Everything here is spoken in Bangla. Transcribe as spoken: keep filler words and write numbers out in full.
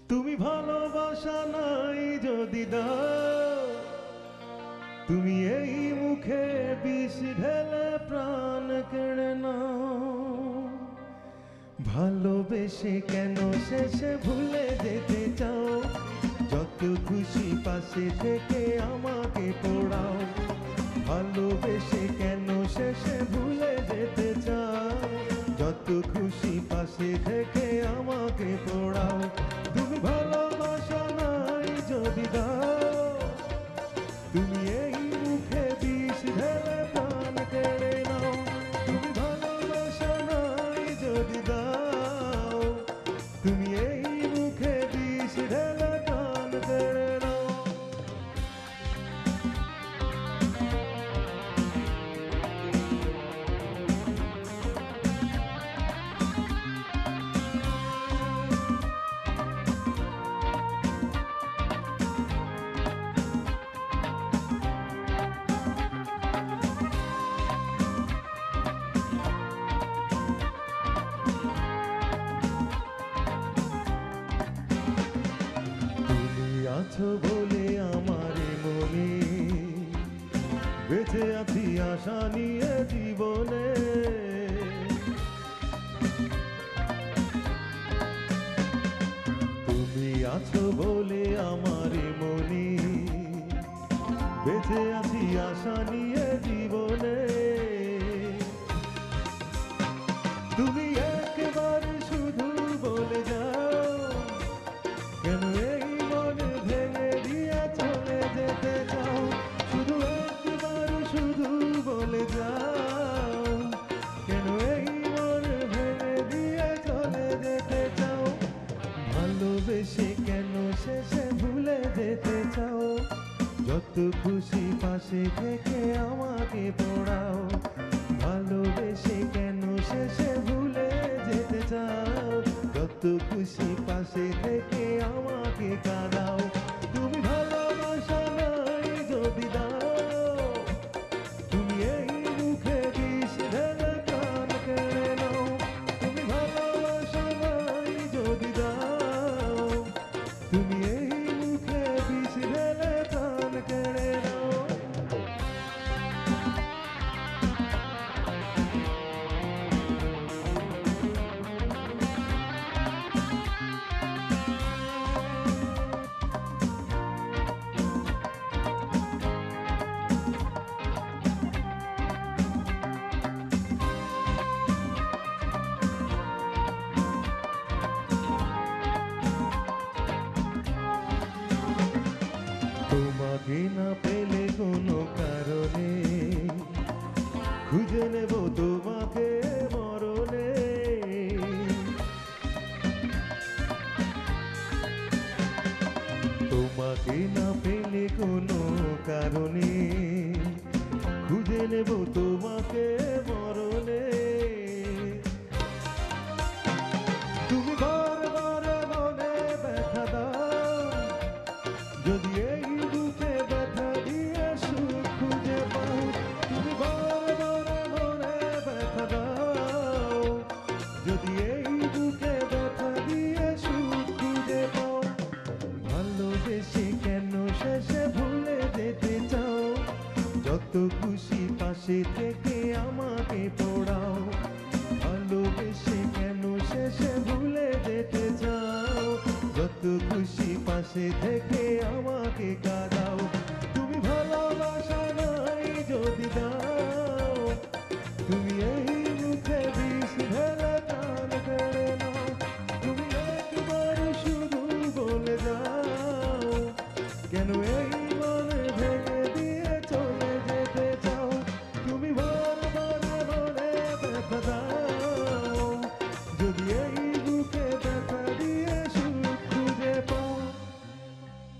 তুমি ভালোবাসা নাই যদি দাও, তুমি এই মুখে বিষ ঢেলে প্রাণ কেড়ে নাও। ভালোবেসে কেন শেষে ভুলে যেতে চাও, যত খুশি পাশে থেকে আমাকে পোড়াও। ভালোবেসে কেন শেষে ভুলে যেতে চাও, যত খুশি পাশে থেকে আমাকে পোড়াও। তুমি ভালোবাসা নাই যদি দাও, তুমি এই মুখে বিষ ঢেলে প্রাণ কেড়ে নাও। তুমি ভালোবাসা নাই যদি দাও, তুমি এই মুখে বিষ ঢেলে প্রাণ কেড়ে নাও। আছো বলে আমার মনে বেঁচে আছি আশা নিয়ে জীবনে। তুমি আছো বলে আমার মনে বেঁচে আছি আশা নিয়ে জীবনে। তুমি একবার শুধু বলে যাও, কেন এই মন ভেঙে দিয়ে চলে যেতে চাও। শুধু একবার শুধু বলে যাও, কেন এই মন ভেঙে দিয়ে চলে যেতে চাও। ভালোবেসে কেন শেষে ভুলে যেতে চাও, যত খুশি পাশে থেকে আমাকে পোড়াও। ভালোবেসে কেন শেষে ভুলে যেতে চাও, যত খুশি পাশে থেকে আমাকে কাঁদাও। তুমি ভালোবাসা নাই যদি দাও, তুমি এই মুখে বিষ ঢেলে প্রাণ কেড়ে নাও। তুমি ভালোবাসা নাই যদি দাও, তুমি এই মুখে বিষ ঢেলে প্রাণ কেড়ে নাও। তোমাকে না পেলে কোনো কারণে খুঁজে নেব তোমাকে মরণে। তোমাকে না পেলে কোনো কারণে খুঁজে নেব তোমাকে মরণে। তুমি বারবার মনে ব্যথা দাও, যদি এই বুকে ব্যথা দিয়ে সুখ খুঁজে পাও। তুমি বারবার মনে ব্যথা দাও, যদি এই বুকে ব্যথা দিয়ে সুখ খুঁজে পাও। ভালোবেসে কেন শেষে ভুলে যেতে চাও, যত খুশি পাশে থেকে আমাকে পোড়াও। ভালোবেসে কেন শেষে ভুলে যেতে চাও, যত খুশি পাশে থেকে আমাকে কাঁদাও। তুমি ভালোবাসা নাই যদি দাও,